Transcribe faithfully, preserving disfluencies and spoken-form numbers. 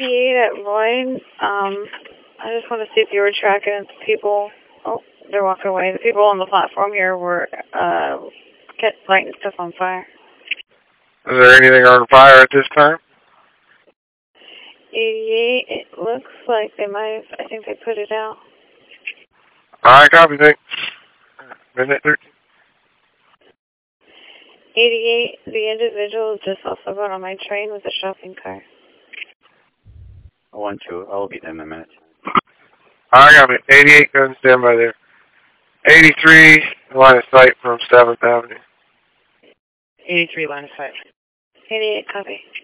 eighty-eight at Lloyd. Um, I just want to see if you were tracking people. Oh, they're walking away. The people on the platform here were uh, kept lighting stuff on fire. Is there anything on fire at this time? eighty-eight, it looks like they might have, I think they put it out. Alright, copy, thanks. Minute thirteen. eighty-eight, the individual just also got on my train with a shopping cart. one two, I'll be there in a minute. Alright, copy. eighty-eight, go and stand by there. eighty-three, line of sight from seventh Avenue. eighty-three, line of sight. eighty-eight, copy.